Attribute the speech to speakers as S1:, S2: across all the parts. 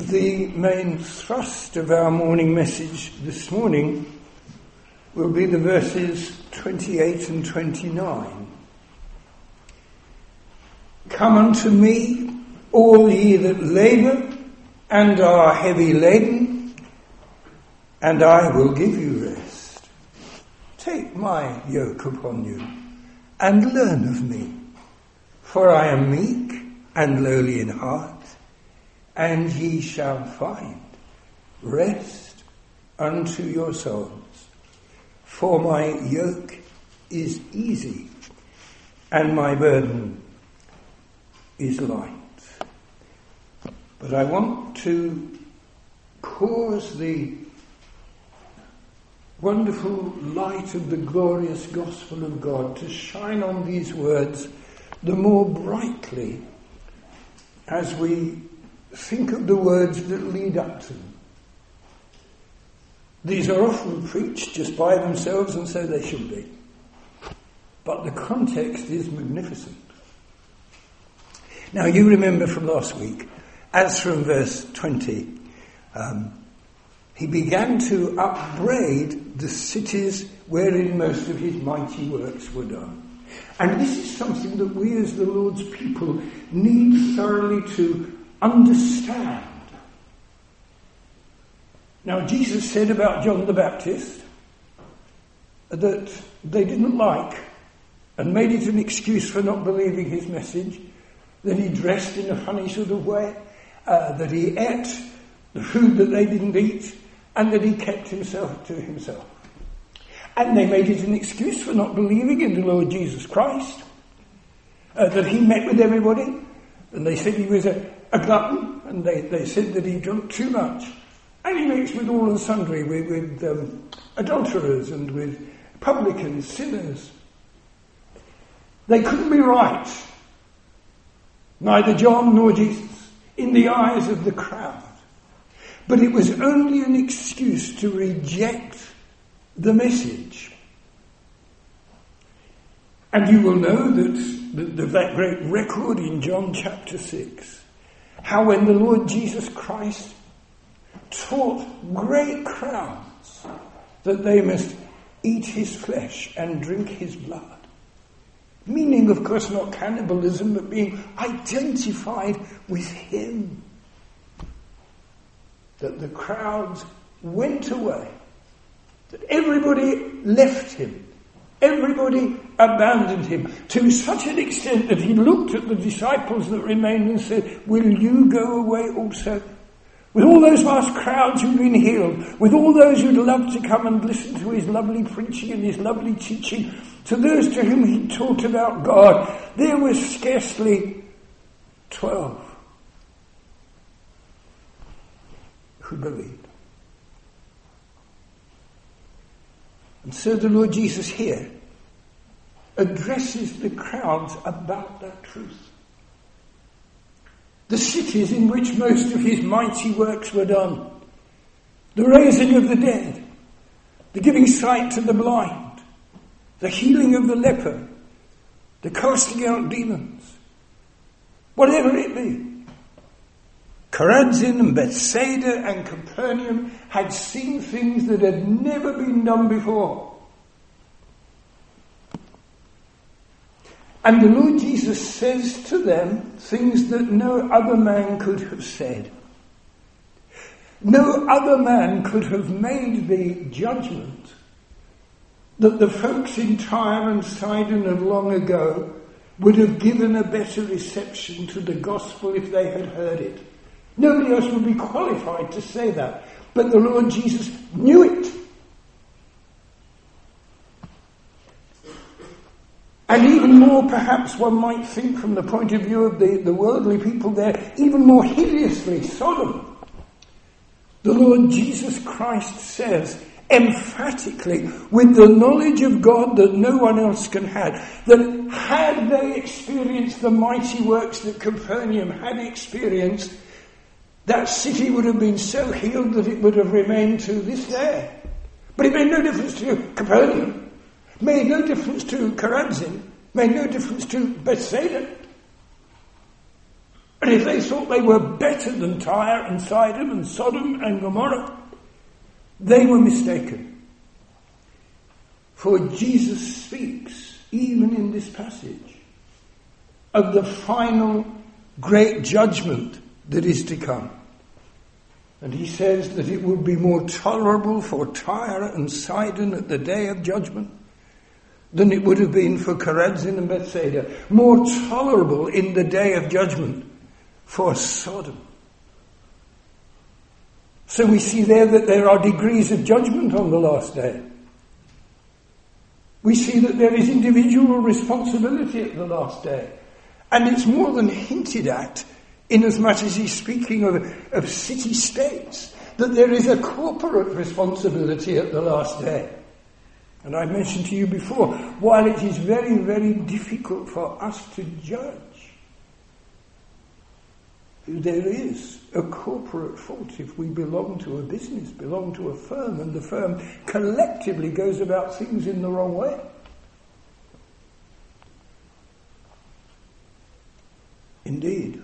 S1: The main thrust of our morning message this morning will be the verses 28 and 29. Come unto me, all ye that labour and are heavy laden, and I will give you rest. Take my yoke upon you, and learn of me, for I am meek and lowly in heart, and ye shall find rest unto your souls. For my yoke is easy, and my burden is light. But I want to cause the wonderful light of the glorious gospel of God to shine on these words the more brightly as we think of the words that lead up to them. These are often preached just by themselves, and so they should be. But the context is magnificent. Now you remember from last week, as from verse 20, he began to upbraid the cities wherein most of his mighty works were done. And this is something that we as the Lord's people need thoroughly to understand. Now, Jesus said about John the Baptist that they didn't like and made it an excuse for not believing his message, that he dressed in a funny sort of way, that he ate the food that they didn't eat, and that he kept himself to himself. And they made it an excuse for not believing in the Lord Jesus Christ, that he met with everybody, and they said he was a glutton, and they said that he drank too much. And he mixed with all and sundry, with adulterers and with publicans, sinners. They couldn't be right, neither John nor Jesus, in the eyes of the crowd. But it was only an excuse to reject the message. And you will know that great record in John chapter 6, how when the Lord Jesus Christ taught great crowds that they must eat his flesh and drink his blood, meaning of course not cannibalism, but being identified with him, that the crowds went away, that everybody left him, everybody abandoned him, to such an extent that he looked at the disciples that remained and said, will you go away also? With all those vast crowds who'd been healed, with all those who'd love to come and listen to his lovely preaching and his lovely teaching, to those to whom he taught about God, there was scarcely 12 who believed. And so the Lord Jesus here addresses the crowds about that truth. The cities in which most of his mighty works were done, the raising of the dead, the giving sight to the blind, the healing of the leper, the casting out demons, whatever it be. Chorazin and Bethsaida and Capernaum had seen things that had never been done before. And the Lord Jesus says to them things that no other man could have said. No other man could have made the judgment that the folks in Tyre and Sidon of long ago would have given a better reception to the gospel if they had heard it. Nobody else would be qualified to say that. But the Lord Jesus knew it. And even more, perhaps one might think from the point of view of the worldly people there, even more hideously, Sodom. The Lord Jesus Christ says emphatically, with the knowledge of God that no one else can have, that had they experienced the mighty works that Capernaum had experienced, that city would have been so healed that it would have remained to this day. But it made no difference to Capernaum. Made no difference to Chorazin, made no difference to Bethsaida. And if they thought they were better than Tyre and Sidon and Sodom and Gomorrah, they were mistaken. For Jesus speaks, even in this passage, of the final great judgment that is to come. And he says that it would be more tolerable for Tyre and Sidon at the day of judgment than it would have been for Chorazin and Bethsaida. More tolerable in the day of judgment for Sodom. So we see there that there are degrees of judgment on the last day. We see that there is individual responsibility at the last day. And it's more than hinted at, inasmuch as he's speaking of city-states, that there is a corporate responsibility at the last day. And I mentioned to you before, while it is very, very difficult for us to judge, there is a corporate fault if we belong to a business, belong to a firm, and the firm collectively goes about things in the wrong way. Indeed,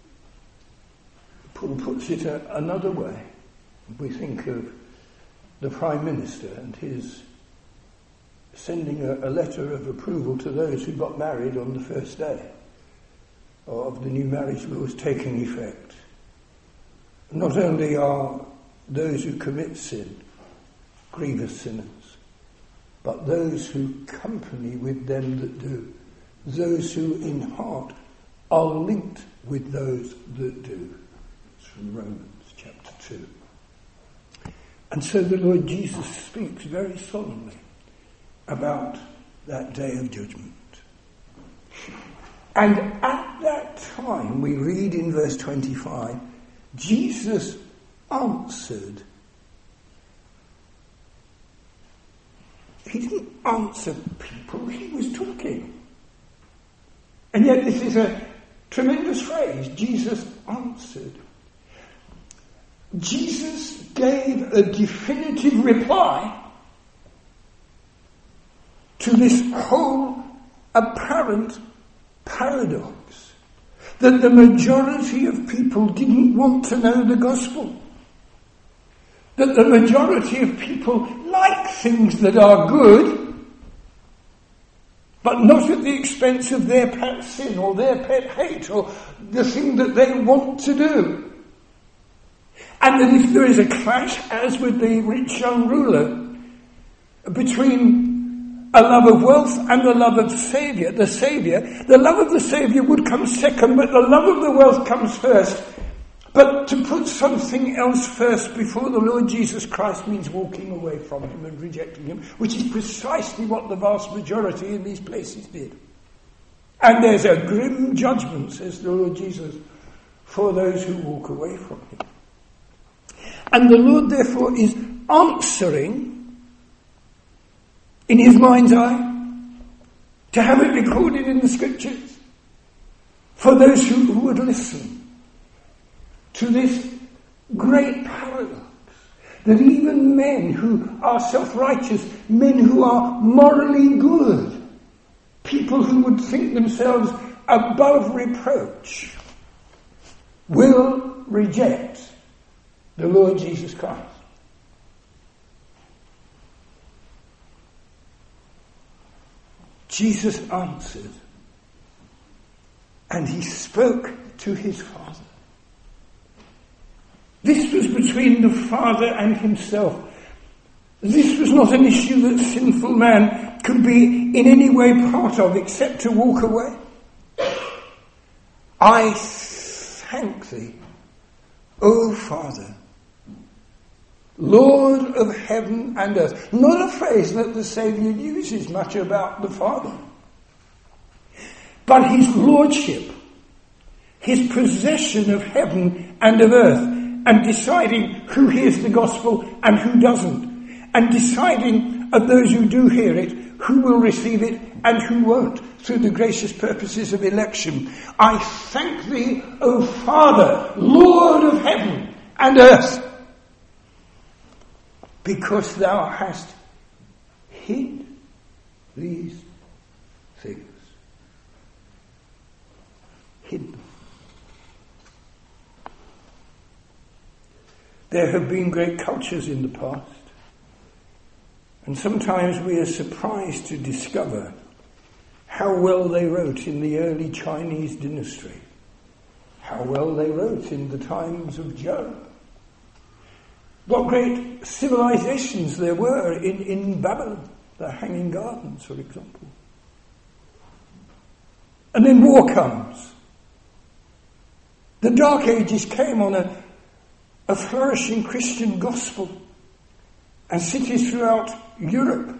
S1: Paul puts it another way. We think of the Prime Minister and his sending a letter of approval to those who got married on the first day of the new marriage laws taking effect. Not only are those who commit sin grievous sinners, but those who company with them that do, those who in heart are linked with those that do. It's from Romans chapter 2. And so the Lord Jesus speaks very solemnly about that day of judgment. And at that time, we read in verse 25, Jesus answered. He didn't answer people, he was talking. And yet this is a tremendous phrase, Jesus answered. Jesus gave a definitive reply to this whole apparent paradox that the majority of people didn't want to know the gospel. That the majority of people like things that are good, but not at the expense of their pet sin or their pet hate or the thing that they want to do. And that if there is a clash, as with the rich young ruler, between a love of wealth and the love of the Saviour, the love of the Saviour would come second, but the love of the wealth comes first. But to put something else first before the Lord Jesus Christ means walking away from him and rejecting him, which is precisely what the vast majority in these places did. And there's a grim judgment, says the Lord Jesus, for those who walk away from him. And the Lord therefore is answering in his mind's eye, to have it recorded in the scriptures, for those who would listen to this great paradox, that even men who are self-righteous, men who are morally good, people who would think themselves above reproach, will reject the Lord Jesus Christ. Jesus answered, and he spoke to his Father. This was between the Father and himself. This was not an issue that sinful man could be in any way part of except to walk away. I thank thee, O Father, Lord of heaven and earth. Not a phrase that the Saviour uses much about the Father. But his lordship, his possession of heaven and of earth, and deciding who hears the gospel and who doesn't, and deciding of those who do hear it, who will receive it and who won't, through the gracious purposes of election. I thank thee, O Father, Lord of heaven and earth, because thou hast hid these things. Hid them. There have been great cultures in the past, and sometimes we are surprised to discover how well they wrote in the early Chinese dynasty, how well they wrote in the times of Job, what great civilizations there were in Babylon, the Hanging Gardens, for example. And then war comes. The Dark Ages came on a flourishing Christian gospel, and cities throughout Europe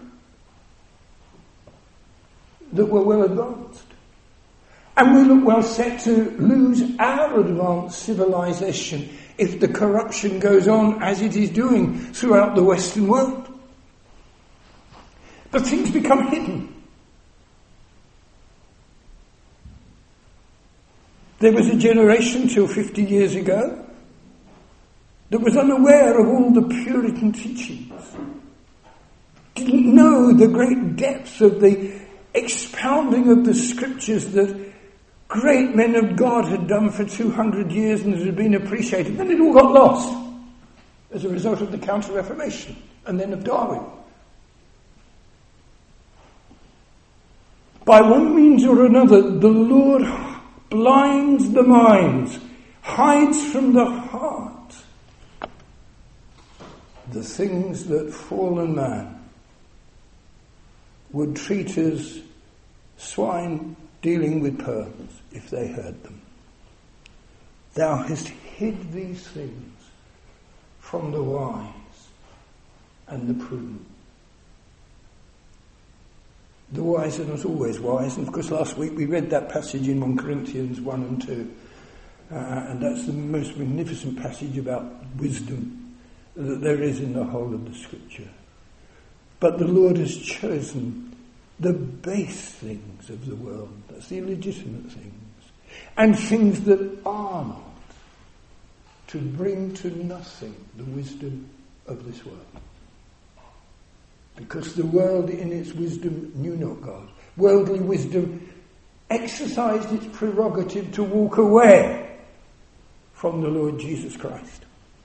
S1: that were well advanced. And we look well set to lose our advanced civilization if the corruption goes on as it is doing throughout the Western world. But things become hidden. There was a generation till 50 years ago that was unaware of all the Puritan teachings, didn't know the great depth of the expounding of the scriptures that great men of God had done for 200 years and that had been appreciated. Then it all got lost as a result of the Counter-Reformation and then of Darwin. By one means or another, the Lord blinds the minds, hides from the heart the things that fallen man would treat as swine dealing with pearls if they heard them. Thou hast hid these things from the wise and the prudent. The wise are not always wise, and of course last week we read that passage in 1 Corinthians 1 and 2, and that's the most magnificent passage about wisdom that there is in the whole of the scripture. But the Lord has chosen the base things of the world, that's the illegitimate things, and things that are not, to bring to nothing the wisdom of this world. Because the world in its wisdom knew not God. Worldly wisdom exercised its prerogative to walk away from the Lord Jesus Christ.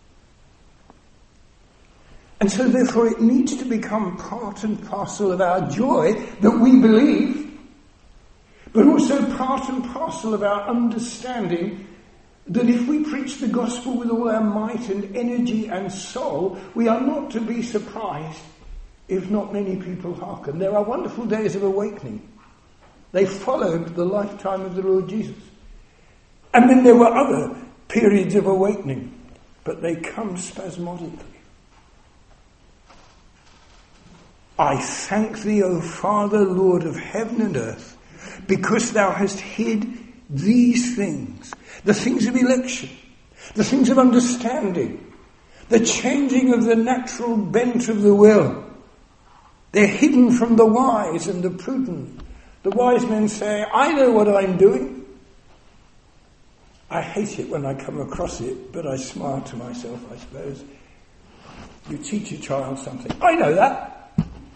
S1: And so therefore it needs to become part and parcel of our joy that we believe, but also part and parcel of our understanding that if we preach the gospel with all our might and energy and soul, we are not to be surprised if not many people hearken. There are wonderful days of awakening. They followed the lifetime of the Lord Jesus. And then there were other periods of awakening, but they come spasmodically. I thank thee, O Father, Lord of heaven and earth, because thou hast hid these things, the things of election, the things of understanding, the changing of the natural bent of the will. They're hidden from the wise and the prudent. The wise men say, I know what I'm doing. I hate it when I come across it, but I smile to myself, I suppose. You teach a child something. I know that.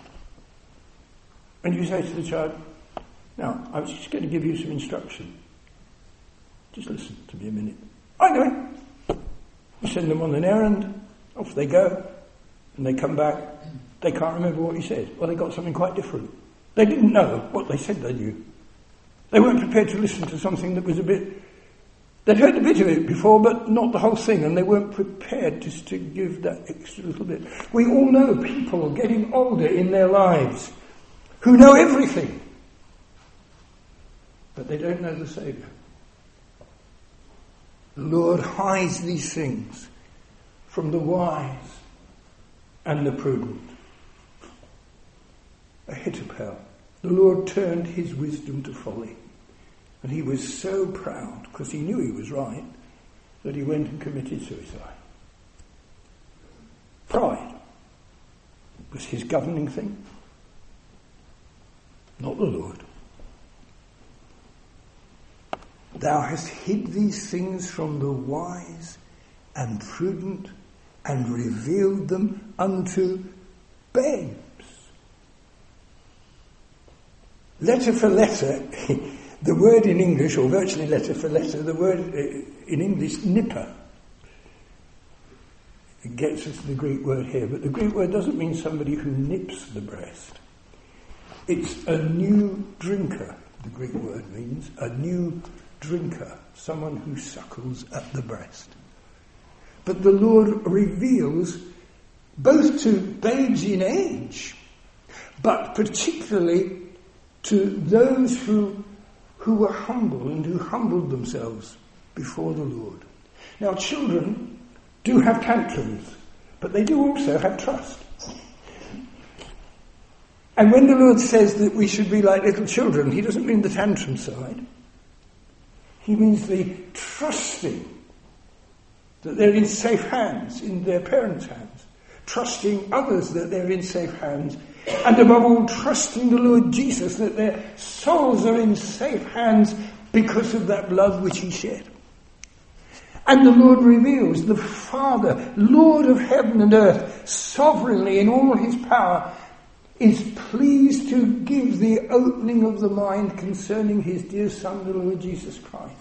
S1: And you say to the child, now, I was just going to give you some instruction. Just listen to me a minute. I know it. You send them on an errand, off they go, and they come back. They can't remember what he said. Well, they got something quite different. They didn't know what they said they knew. They weren't prepared to listen to something that was a bit... They'd heard a bit of it before, but not the whole thing, and they weren't prepared just to give that extra little bit. We all know people getting older in their lives who know everything, but they don't know the Saviour. The Lord hides these things from the wise and the prudent. Ahithophel. The Lord turned his wisdom to folly. And he was so proud, because he knew he was right, that he went and committed suicide. Pride was his governing thing, not the Lord. Thou hast hid these things from the wise and prudent and revealed them unto babes. Letter for letter, the word in English, or virtually letter for letter, the word in English, nipper. gets us the Greek word here, but the Greek word doesn't mean somebody who nips the breast. It's a new drinker, the Greek word means, a new drinker, someone who suckles at the breast. But the Lord reveals both to babes in age, but particularly to those who were humble and who humbled themselves before the Lord. Now, children do have tantrums, but they do also have trust. And when the Lord says that we should be like little children, he doesn't mean the tantrum side. He means the trusting that they're in safe hands, in their parents' hands. Trusting others that they're in safe hands. And above all, trusting the Lord Jesus that their souls are in safe hands because of that blood which he shed. And the Lord reveals the Father, Lord of heaven and earth, sovereignly in all his power, is pleased to give the opening of the mind concerning his dear Son, the Lord Jesus Christ,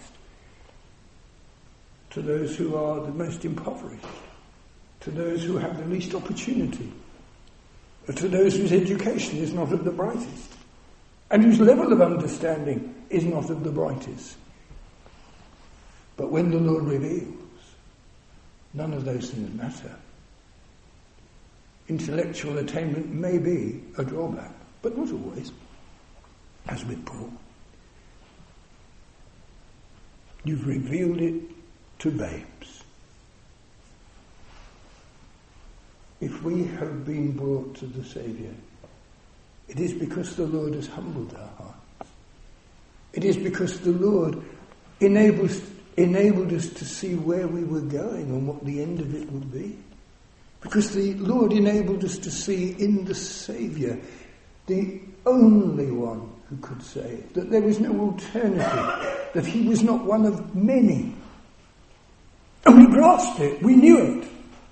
S1: to those who are the most impoverished, to those who have the least opportunity, to those whose education is not of the brightest, and whose level of understanding is not of the brightest. But when the Lord reveals, none of those things matter. Intellectual attainment may be a drawback, but not always, as with Paul. You've revealed it to babes. If we have been brought to the Saviour, it is because the Lord has humbled our hearts. It is because the Lord enabled us to see where we were going and what the end of it would be. Because the Lord enabled us to see in the Saviour the only one who could save, that there was no alternative, that he was not one of many. And we grasped it, we knew it.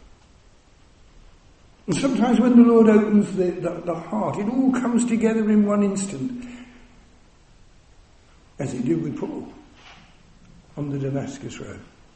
S1: And sometimes when the Lord opens the heart, it all comes together in one instant, as it did with Paul on the Damascus Road.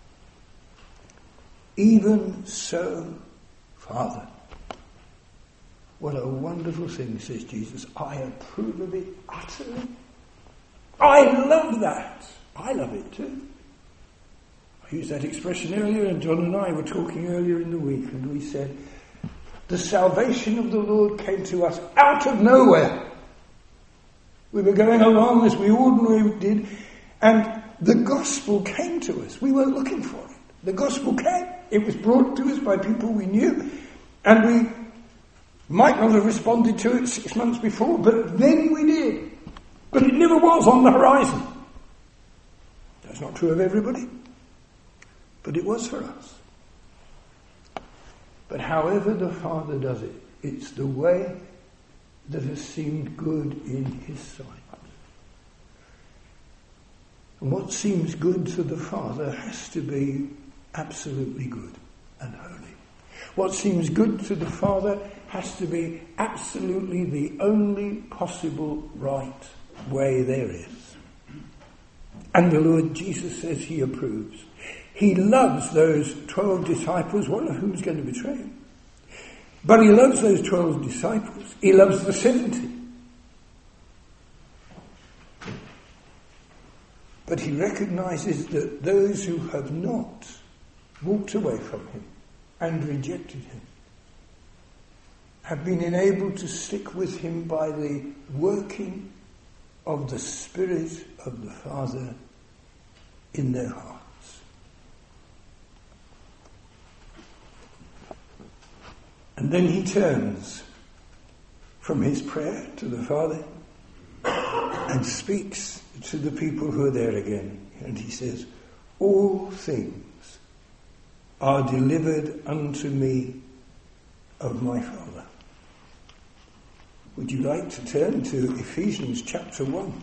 S1: Even so, Father, what a wonderful thing, says Jesus. I approve of it utterly. I love that. I love it too. I used that expression earlier, and John and I were talking earlier in the week, and we said, the salvation of the Lord came to us out of nowhere. We were going along as we ordinarily did, and the gospel came to us. We weren't looking for it. The gospel came. It was brought to us by people we knew, and we might not have responded to it 6 months before, but then we did. But it never was on the horizon. That's not true of everybody, but it was for us. But however the Father does it, it's the way that has seemed good in his sight. And what seems good to the Father has to be absolutely good and holy. What seems good to the Father has to be absolutely the only possible right way there is. And the Lord Jesus says he approves. He loves those 12 disciples, one of whom is going to betray him. But he loves those 12 disciples. He loves the 70. But he recognizes that those who have not walked away from him and rejected him have been enabled to stick with him by the working of the Spirit of the Father in their hearts. And then he turns from his prayer to the Father and speaks to the people who are there again. And he says, all things are delivered unto me of my Father. Would you like to turn to Ephesians chapter 1?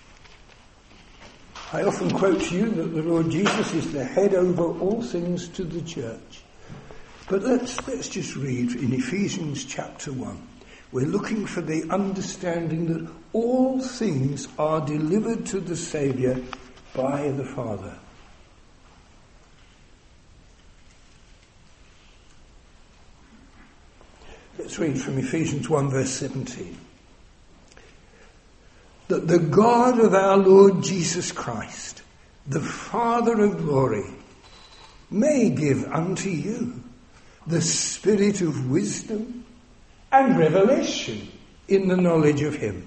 S1: I often quote to you that the Lord Jesus is the head over all things to the church. But let's just read in Ephesians chapter 1. We're looking for the understanding that all things are delivered to the Saviour by the Father. Let's read from Ephesians 1 verse 17. That the God of our Lord Jesus Christ, the Father of glory, may give unto you the spirit of wisdom and revelation in the knowledge of him,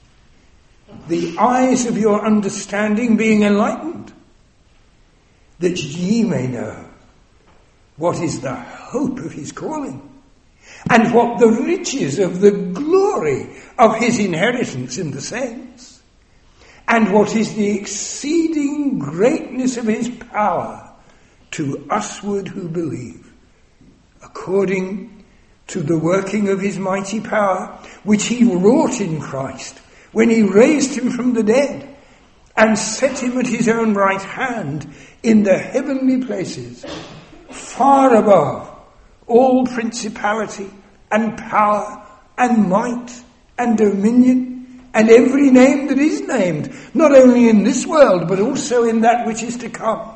S1: the eyes of your understanding being enlightened, that ye may know what is the hope of his calling, and what the riches of the glory of his inheritance in the saints, and what is the exceeding greatness of his power to usward who believe, according to the working of his mighty power, which he wrought in Christ, when he raised him from the dead, and set him at his own right hand in the heavenly places, far above all principality and power and might and dominion and every name that is named, not only in this world but also in that which is to come,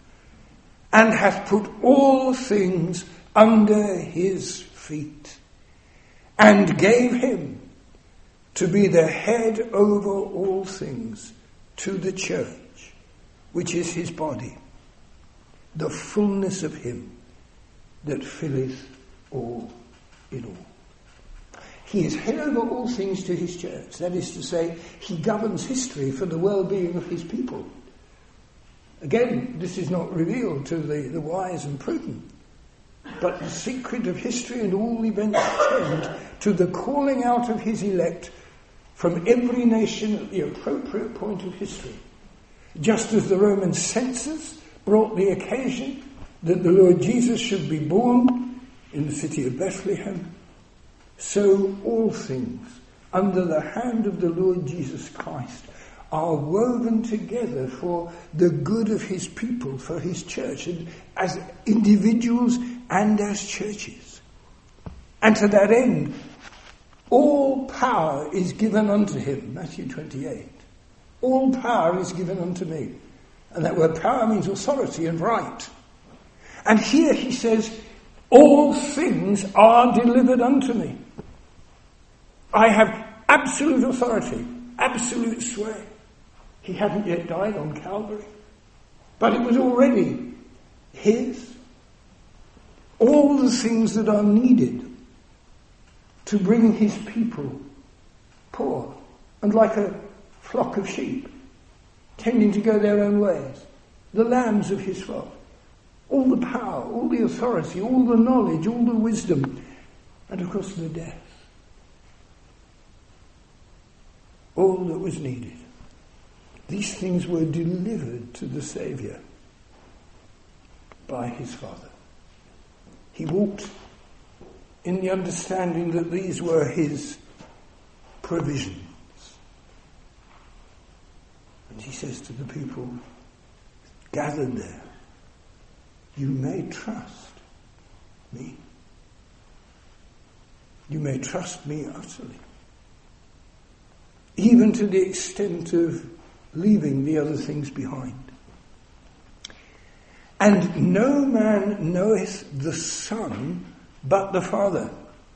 S1: and hath put all things under his feet, and gave him to be the head over all things to the church, which is his body, the fullness of him that filleth all in all. He is head over all things to his church. That is to say, he governs history for the well-being of his people. Again, this is not revealed to the wise and prudent, but the secret of history and all events tend to the calling out of his elect from every nation at the appropriate point of history. Just as the Roman census brought the occasion that the Lord Jesus should be born in the city of Bethlehem, so all things under the hand of the Lord Jesus Christ are woven together for the good of his people, for his church, and as individuals and as churches. And to that end, all power is given unto him, Matthew 28. All power is given unto me. And that word power means authority and right. And here he says, all things are delivered unto me. I have absolute authority, absolute sway. He hadn't yet died on Calvary, but it was already his. All the things that are needed to bring his people poor and like a flock of sheep, tending to go their own ways, the lambs of his flock. All the power, all the authority, all the knowledge, all the wisdom, and of course the death. All that was needed. These things were delivered to the Saviour by his Father. He walked in the understanding that these were his provisions. And he says to the people gathered there, you may trust me. You may trust me utterly. Even to the extent of leaving the other things behind. And no man knoweth the Son but the Father.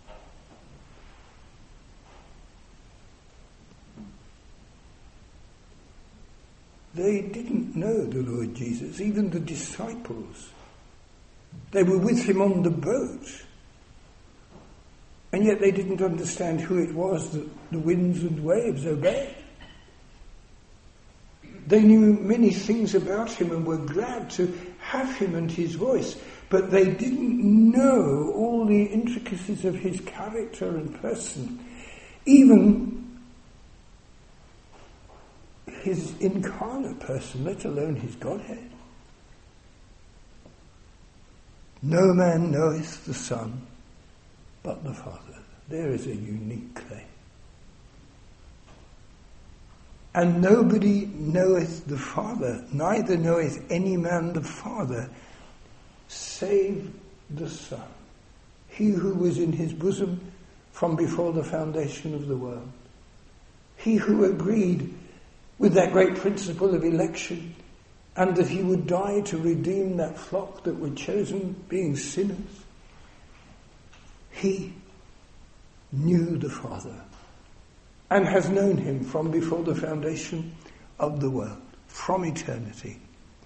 S1: They didn't know the Lord Jesus, even the disciples. They were with him on the boat. And yet they didn't understand who it was that the winds and waves obeyed. They knew many things about him and were glad to have him and his voice, but they didn't know all the intricacies of his character and person, even his incarnate person, let alone his Godhead. No man knoweth the Son but the Father. There is a unique claim. And nobody knoweth the Father, neither knoweth any man the Father, save the Son, he who was in his bosom from before the foundation of the world. He who agreed with that great principle of election, and that he would die to redeem that flock that were chosen, being sinners. He knew the Father and has known him from before the foundation of the world, from eternity.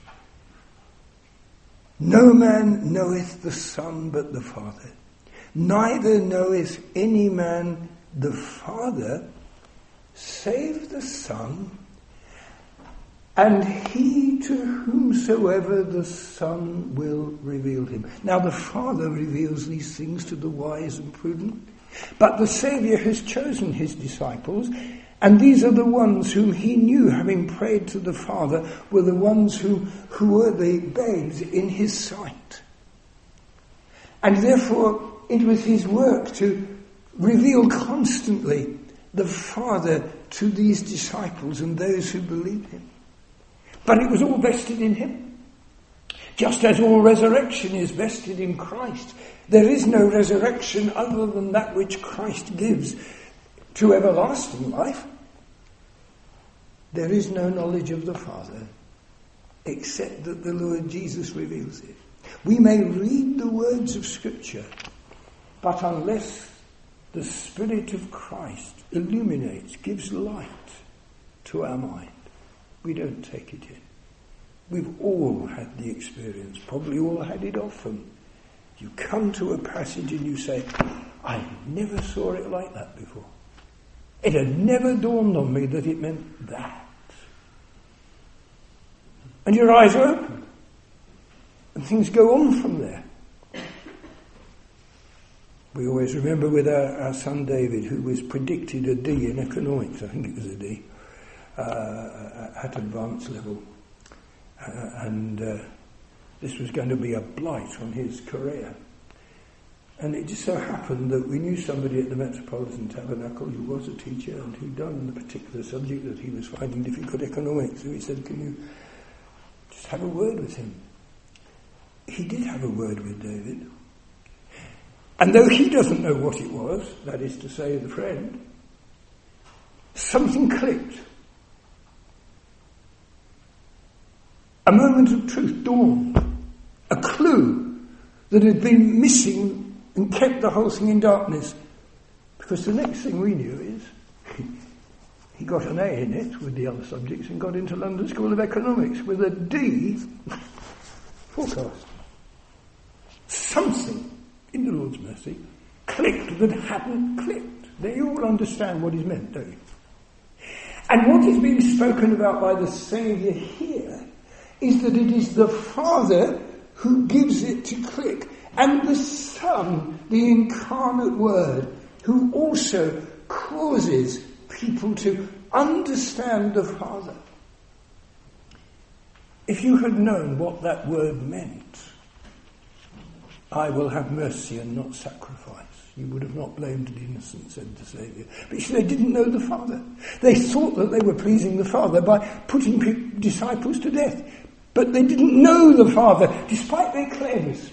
S1: No man knoweth the Son but the Father, neither knoweth any man the Father save the Son, and he to whomsoever the Son will reveal him. Now the Father reveals these things to the wise and prudent, but the Saviour has chosen his disciples, and these are the ones whom he knew, having prayed to the Father, were the ones who were the babes in his sight. And therefore it was his work to reveal constantly the Father to these disciples and those who believed him. But it was all vested in him. Just as all resurrection is vested in Christ, there is no resurrection other than that which Christ gives to everlasting life. There is no knowledge of the Father except that the Lord Jesus reveals it. We may read the words of Scripture, but unless the Spirit of Christ illuminates, gives light to our mind, we don't take it in. We've all had the experience, probably all had it often. You come to a passage and you say, I never saw it like that before. It had never dawned on me that it meant that. And your eyes are open. And things go on from there. We always remember with our son David, who was predicted a D in economics, I think it was a D, at advanced level. And this was going to be a blight on his career. And it just so happened that we knew somebody at the Metropolitan Tabernacle who was a teacher and who'd done the particular subject that he was finding difficult, economics. So he said, can you just have a word with him? He did have a word with David. And though he doesn't know what it was, that is to say, the friend, something clicked. A moment of truth dawned. A clue that had been missing and kept the whole thing in darkness. Because the next thing we knew is he got an A in it with the other subjects and got into London School of Economics with a D forecast. Something, in the Lord's mercy, clicked that hadn't clicked. Now you all understand what is meant, don't you? And what is being spoken about by the Saviour here is that it is the Father who gives it to click, and the Son, the incarnate Word, who also causes people to understand the Father. If you had known what that word meant, I will have mercy and not sacrifice, you would have not blamed the innocent, said the Saviour. But you see, they didn't know the Father. They thought that they were pleasing the Father by putting disciples to death. But they didn't know the Father, despite their claims.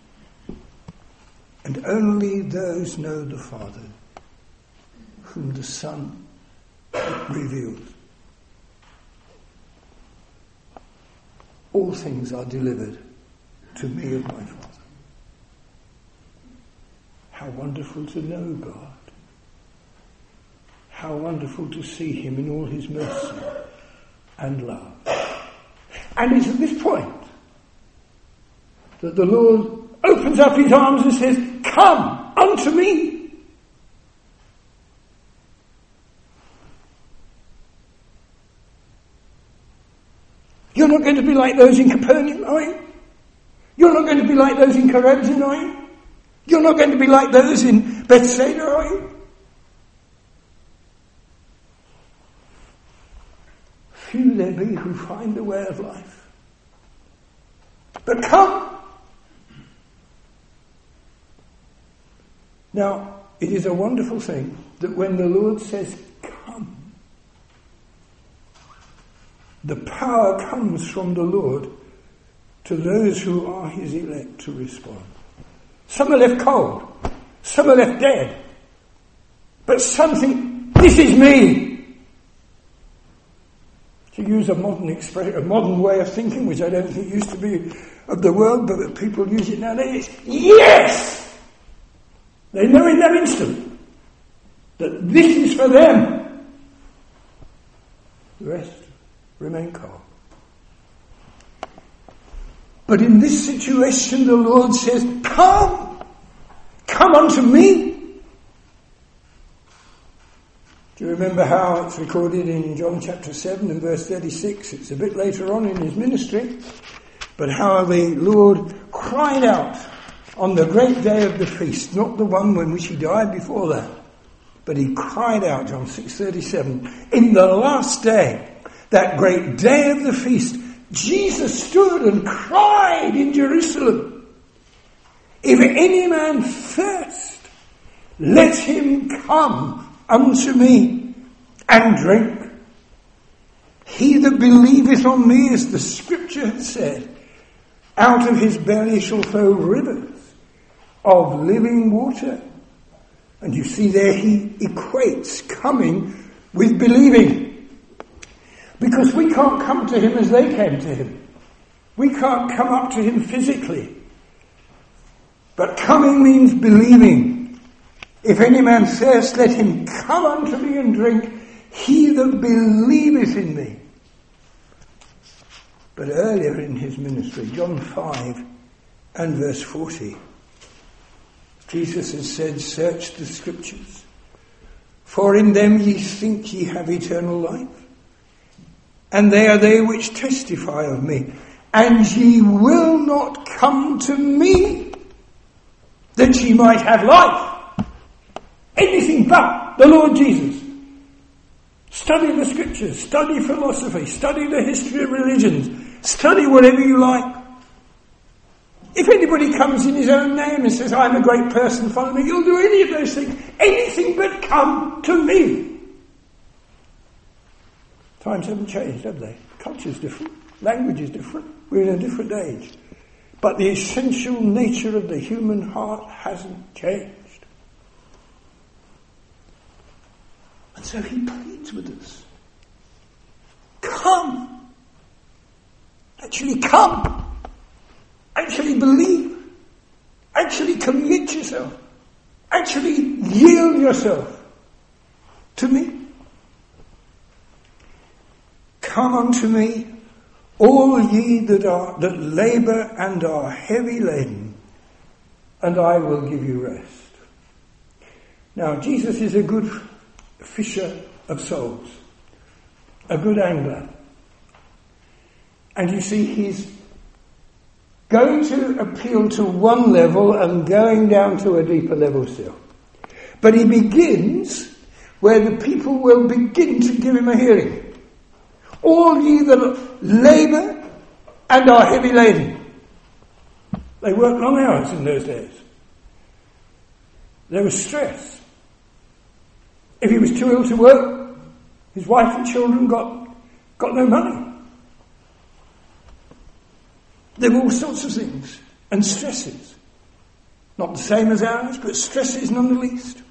S1: And only those know the Father whom the Son revealed. All things are delivered to me of my Father. How wonderful to know God. How wonderful to see him in all his mercy and love. And it's at this point that the Lord opens up his arms and says, come unto me. You're not going to be like those in Capernaum, are you? You're not going to be like those in Chorazin, are you? You're not going to be like those in Bethsaida, are you? Few there be who find the way of life. But come. Now, it is a wonderful thing that when the Lord says, come, the power comes from the Lord to those who are his elect to respond. Some are left cold. Some are left dead. But some think, this is me. To use a modern expression, a modern way of thinking, which I don't think used to be of the world, but people use it nowadays, yes! They know in that instant that this is for them. The rest remain calm. But in this situation, the Lord says, come unto me. Do you remember how it's recorded in John chapter 7 and verse 36? It's a bit later on in his ministry. But how the Lord cried out on the great day of the feast, not the one when which he died before that, but he cried out, John 6:37, in the last day, that great day of the feast, Jesus stood and cried in Jerusalem, if any man thirst, let him come unto me and drink. He that believeth on me, as the scripture hath said, out of his belly shall flow rivers of living water. And you see there he equates coming with believing. Because we can't come to him as they came to him. We can't come up to him physically. But coming means believing. If any man thirst, let him come unto me and drink, he that believeth in me. But earlier in his ministry, John 5 and verse 40, Jesus has said, search the scriptures, for in them ye think ye have eternal life, and they are they which testify of me, and ye will not come to me, that ye might have life. Anything but the Lord Jesus. Study the scriptures, study philosophy, study the history of religions, study whatever you like. If anybody comes in his own name and says, I'm a great person, follow me, you'll do any of those things. Anything but come to me. Times haven't changed, have they? Culture's different, language is different, we're in a different age. But the essential nature of the human heart hasn't changed. And so he pleads with us. Come. Actually come. Actually believe. Actually commit yourself. Actually yield yourself to me. Come unto me, all ye that labour and are heavy laden, and I will give you rest. Now, Jesus is a good fisher of souls, a good angler. And you see, he's going to appeal to one level and going down to a deeper level still. But he begins where the people will begin to give him a hearing. All ye that labour and are heavy laden. They worked long hours in those days. There was stress. If he was too ill to work, his wife and children got no money. There were all sorts of things and stresses. Not the same as ours, but stresses none the least.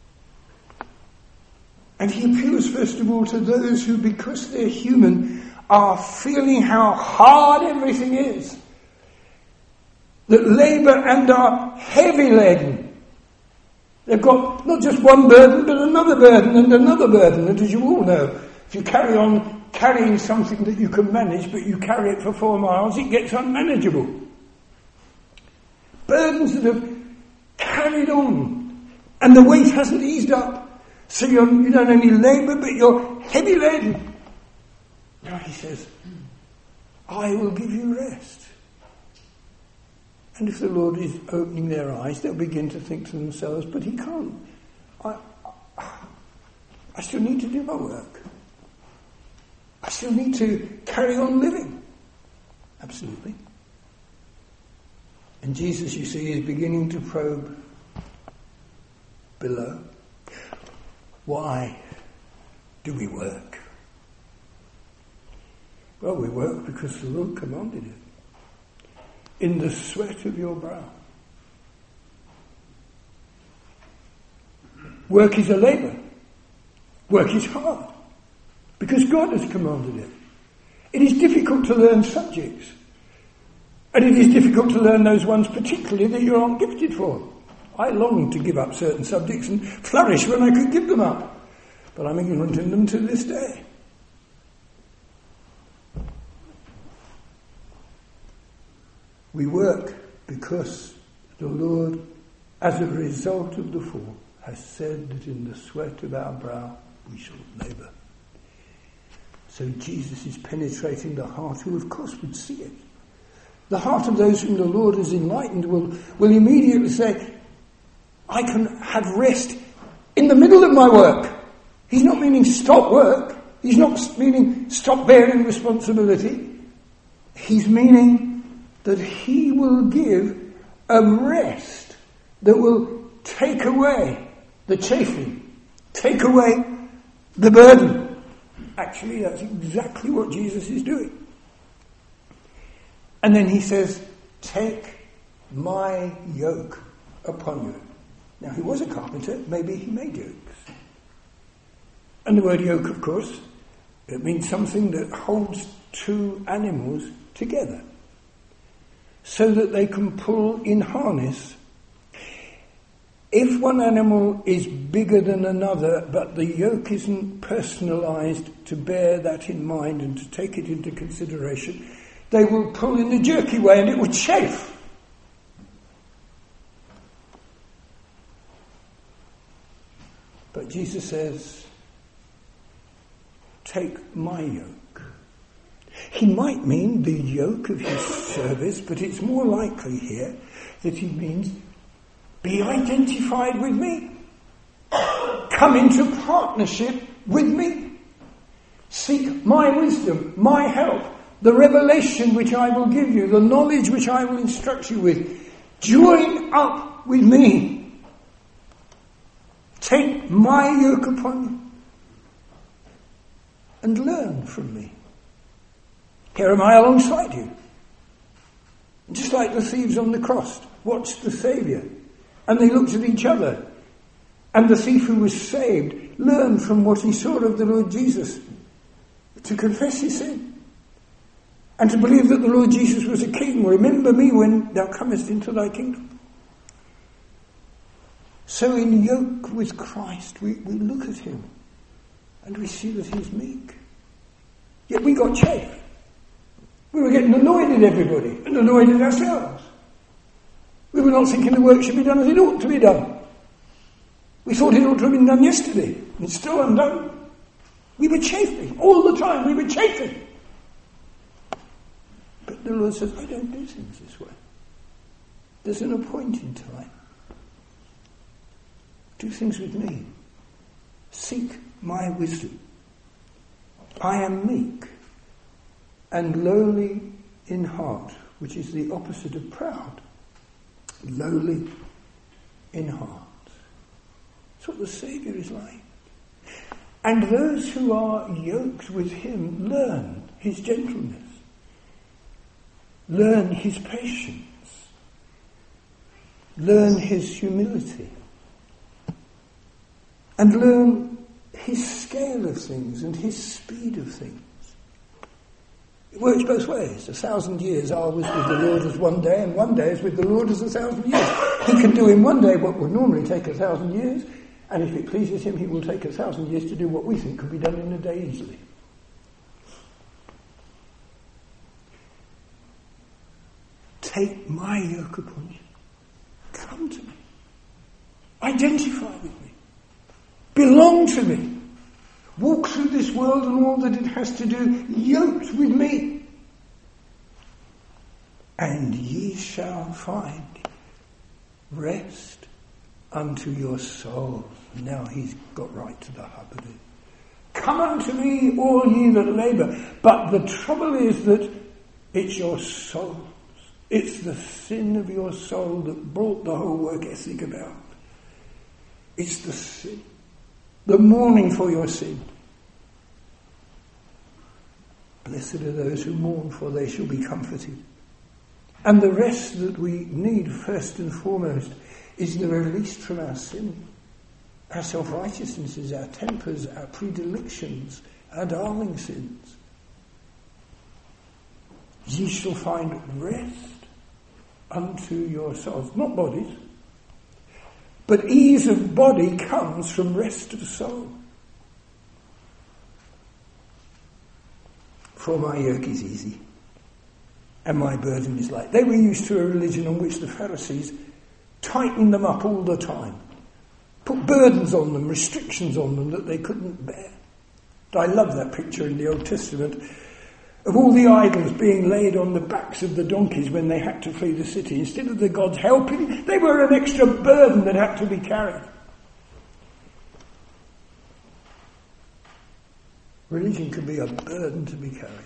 S1: And he appeals first of all to those who, because they're human, are feeling how hard everything is. That labour and are heavy laden. They've got not just one burden, but another burden and another burden. And as you all know, if you carry on carrying something that you can manage, but you carry it for 4 miles, it gets unmanageable. Burdens that have carried on, and the weight hasn't eased up. So you don't only labour, but you're heavy laden. Now he says, I will give you rest. And if the Lord is opening their eyes, they'll begin to think to themselves, but he can't. I still need to do my work. I still need to carry on living. Absolutely. And Jesus, you see, is beginning to probe below. Why do we work? Well, we work because the Lord commanded it. In the sweat of your brow. Work is a labour. Work is hard. Because God has commanded it. It is difficult to learn subjects. And it is difficult to learn those ones particularly that you aren't gifted for. I long to give up certain subjects and flourish when I could give them up. But I'm ignorant in them to this day. We work because the Lord, as a result of the fall, has said that in the sweat of our brow we shall labour. So Jesus is penetrating the heart, who of course would see it. The heart of those whom the Lord has enlightened will immediately say, I can have rest in the middle of my work. He's not meaning stop work. He's not meaning stop bearing responsibility. He's meaning that he will give a rest that will take away the chafing, take away the burden. Actually, that's exactly what Jesus is doing. And then he says, take my yoke upon you. Now, he was a carpenter. Maybe he made yokes. And the word yoke, of course, it means something that holds two animals together so that they can pull in harness. If one animal is bigger than another, but the yoke isn't personalised to bear that in mind and to take it into consideration, they will pull in a jerky way and it will chafe. But Jesus says, take my yoke. He might mean the yoke of his service, but it's more likely here that he means be identified with me. Come into partnership with me. Seek my wisdom, my help, the revelation which I will give you, the knowledge which I will instruct you with. Join up with me. Take my yoke upon you and learn from me. Here am I alongside you. Just like the thieves on the cross watched the Saviour, and they looked at each other. And the thief who was saved learned from what he saw of the Lord Jesus to confess his sin and to believe that the Lord Jesus was a king. Remember me when thou comest into thy kingdom. So in yoke with Christ, we look at him and we see that he's meek. Yet we got chafe. We were getting annoyed at everybody and annoyed at ourselves. We were not thinking the work should be done as it ought to be done. We thought it ought to have been done yesterday, and it's still undone. We were chafing all the time. We were chafing. But the Lord says, I don't do things this way. There's an appointed time. Do things with me. Seek my wisdom. I am meek and lowly in heart, which is the opposite of proud. Lowly in heart. That's what the Saviour is like. And those who are yoked with him learn his gentleness, learn his patience, learn his humility, and learn his scale of things and his speed of things. It works both ways. 1,000 years are with the Lord as one day, and one day is with the Lord as 1,000 years. He can do in one day what would normally take 1,000 years, and if it pleases him, he will take 1,000 years to do what we think could be done in a day easily. Take my yoke upon you. Come to me. Identify with me. Belong to me. Walk through this world and all that it has to do, yoked with me. And ye shall find rest unto your souls. Now he's got right to the heart of it. Come unto me, all ye that labour. But the trouble is that it's your souls. It's the sin of your soul that brought the whole work ethic about. It's the sin. The mourning for your sin. Blessed are those who mourn, for they shall be comforted. And the rest that we need, first and foremost, is the release from our sin, our self-righteousnesses, our tempers, our predilections, our darling sins. Ye shall find rest unto yourselves, not bodies, But ease of body comes from rest of soul. For my yoke is easy, and my burden is light. They were used to a religion on which the Pharisees tightened them up all the time, put burdens on them, restrictions on them that they couldn't bear. I love that picture in the Old Testament of all the idols being laid on the backs of the donkeys when they had to flee the city. Instead of the gods helping, they were an extra burden that had to be carried. Religion can be a burden to be carried.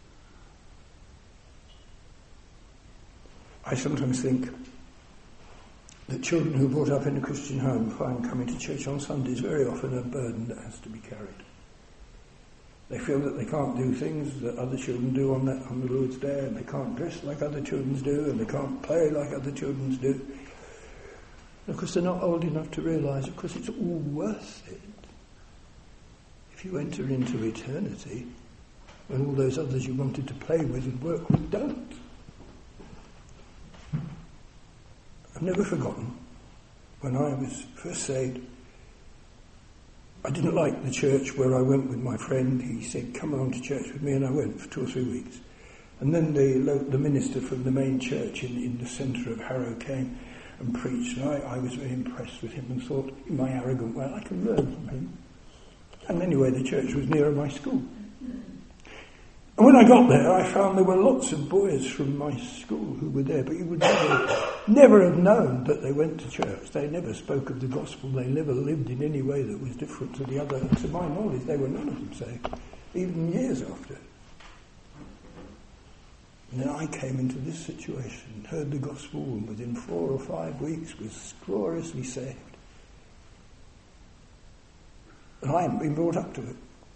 S1: I sometimes think that children who are brought up in a Christian home find coming to church on Sundays very often a burden that has to be carried. They feel that they can't do things that other children do on the Lord's Day, and they can't dress like other children do, and they can't play like other children do. Because they're not old enough to realise, of course, it's all worth it. If you enter into eternity, when all those others you wanted to play with and work with don't. I've never forgotten when I was first saved. I didn't like the church where I went with my friend. He said, come on to church with me, and I went for 2 or 3 weeks. And then the minister from the main church in the centre of Harrow came and preached, and I was very impressed with him and thought, in my arrogant way, I can learn from him. And anyway, the church was nearer my school. And when I got there, I found there were lots of boys from my school who were there, but you would never have known that they went to church. They never spoke of the gospel. They never lived in any way that was different to the other. And to my knowledge, they were none of them saved, even years after. And then I came into this situation, heard the gospel, and within 4 or 5 weeks was gloriously saved. And I hadn't been brought up to it.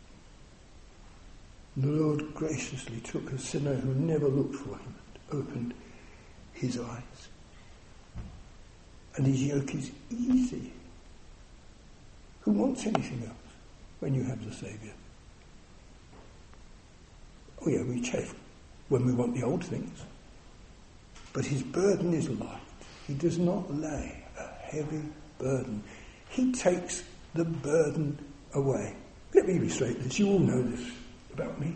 S1: The Lord graciously took a sinner who never looked for him and opened his eyes. And his yoke is easy. Who wants anything else when you have the Saviour? Oh yeah, we chafe when we want the old things. But his burden is light. He does not lay a heavy burden. He takes the burden away. Let me illustrate this. You all know this about me.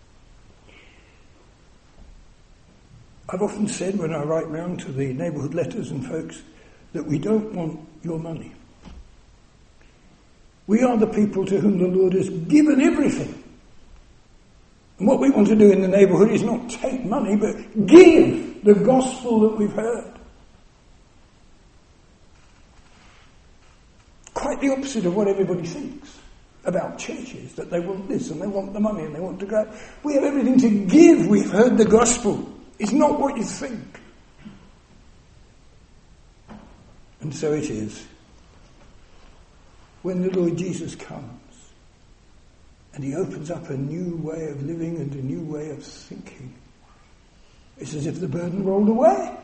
S1: I've often said when I write round to the neighbourhood letters and folks that we don't want your money. We are the people to whom the Lord has given everything. And what we want to do in the neighbourhood is not take money, but give the gospel that we've heard. Quite the opposite of what everybody thinks about churches, that they want this and they want the money and they want to go. We have everything to give. We've heard the gospel. It's not what you think. And so it is. When the Lord Jesus comes and he opens up a new way of living and a new way of thinking, it's as if the burden rolled away.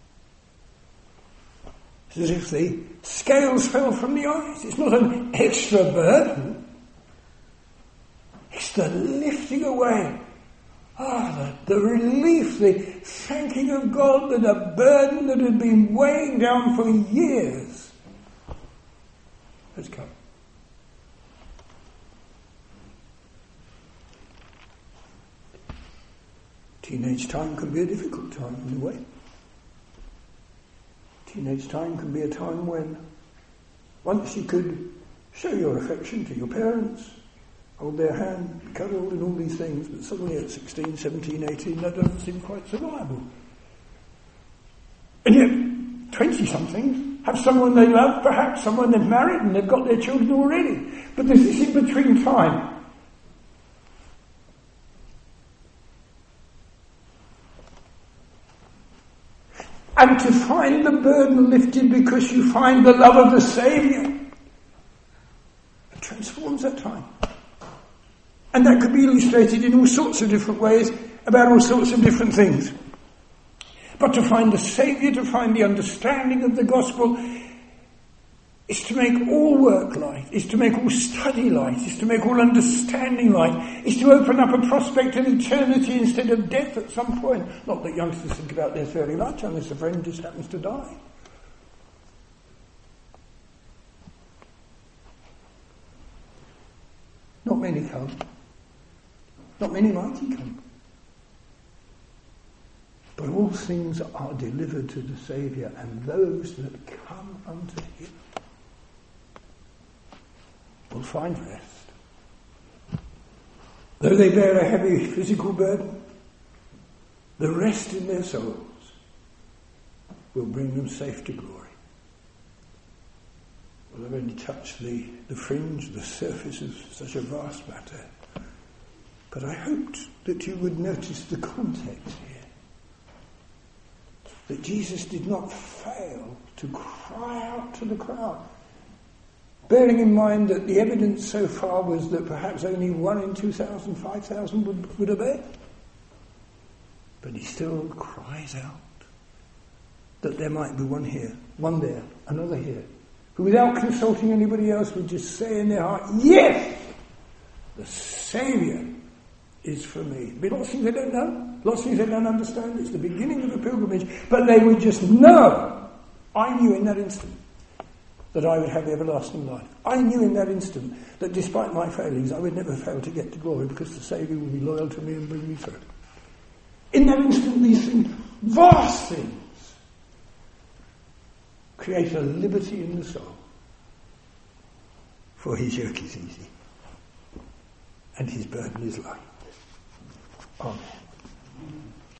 S1: It's as if the scales fell from the eyes. It's not an extra burden. It's the lifting away. The relief, the thanking of God that a burden that had been weighing down for years has come. Teenage time can be a difficult time in a way. Teenage time can be a time when once you could show your affection to your parents, hold their hand, be cuddled and all these things, but suddenly at 16, 17, 18, that doesn't seem quite so viable. And yet, 20-somethings have someone they love, perhaps someone they've married and they've got their children already. But there's this in-between time. And to find the burden lifted because you find the love of the Saviour, it transforms that time. And that could be illustrated in all sorts of different ways, about all sorts of different things. But to find the Saviour, to find the understanding of the gospel, is to make all work light, is to make all study light, is to make all understanding light, is to open up a prospect of eternity instead of death at some point. Not that youngsters think about their very much unless a friend just happens to die. Not many come. Not many mighty come. But all things are delivered to the Saviour, and those that come unto him will find rest. Though they bear a heavy physical burden, the rest in their souls will bring them safe to glory. Well, I've only touched the fringe, the surface of such a vast matter. But I hoped that you would notice the context here. That Jesus did not fail to cry out to the crowd. Bearing in mind that the evidence so far was that perhaps only 1 in 2,000, 5,000 would obey. But he still cries out that there might be one here, one there, another here, who without consulting anybody else would just say in their heart, yes, the Saviour is for me. There'll be lots of things they don't know, lots of things they don't understand. It's the beginning of a pilgrimage, but they would just know. I knew in that instant that I would have the everlasting life. I knew in that instant that despite my failings, I would never fail to get to glory because the Saviour would be loyal to me and bring me through. In that instant, these things, vast things, create a liberty in the soul. For his yoke is easy and his burden is light. Amen.